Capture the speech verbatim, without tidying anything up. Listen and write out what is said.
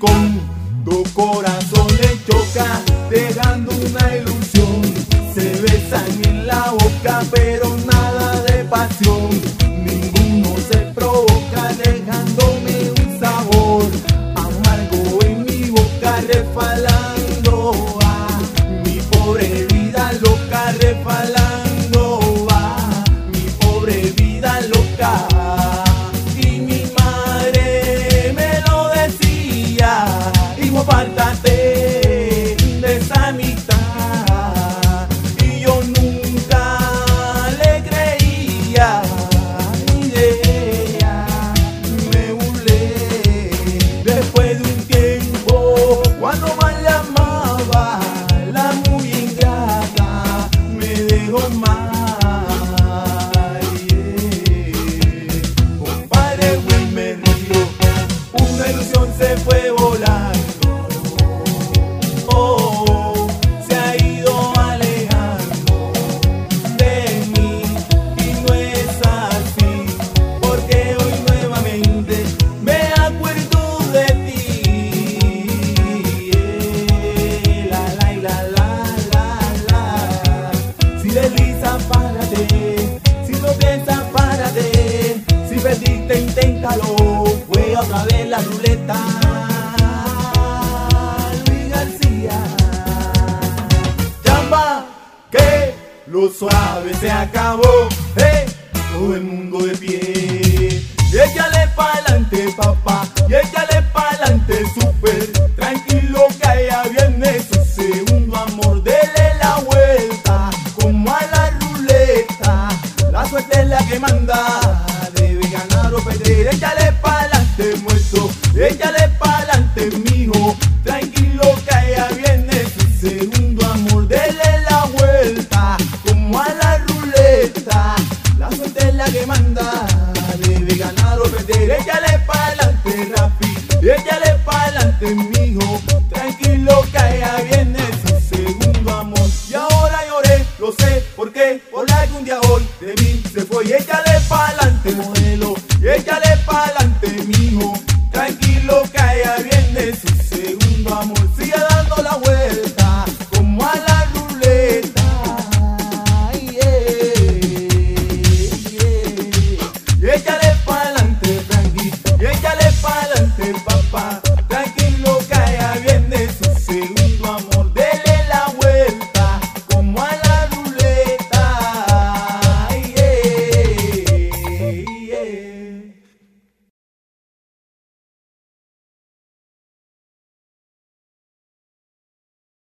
rincón. Dos corazones chocan, dejando una ilusión. Se besan en la boca, pero nada de pasión. Ninguno se provoca, dejándome un sabor amargo en mi boca, resbalando va mi pobre vida loca, resbalando va mi pobre vida loca. Y mi madre me lo decía: hijo, apártate de esa amistad. Y yo nunca le creía, ni de ella me burlé. Después de un tiempo, cuando más la amaba, la muy ingrata me dejó mal. Compadre, güey, me río, una ilusión se fue volando. Oh, se ha ido alejando de mí, y no es así, porque hoy nuevamente me acuerdo de ti. Eh, La la y la la la la. Si deslizas, párate. Si tropiezas, párate. Si perdiste, inténtalo. Juega otra vez la ruleta. Luis García. Chamba, que lo suave se acabó. Hey, todo el mundo de pie. Y échale pa'lante, papá. Y échale pa'lante, súper tranquilo, que allá viene su segundo amor. Dele la vuelta, como a la ruleta. La suerte es la que manda, debe ganar o perder. Échale pa'lante, muerto. Échale pa'lante, mijo. Tranquilo, que allá viene su segundo amor. Dele la vuelta, como a la ruleta. La suerte es la que manda, debe ganar o perder. Échale pa'lante, Rafi. Échale pa'lante, mijo. Tranquilo, que allá viene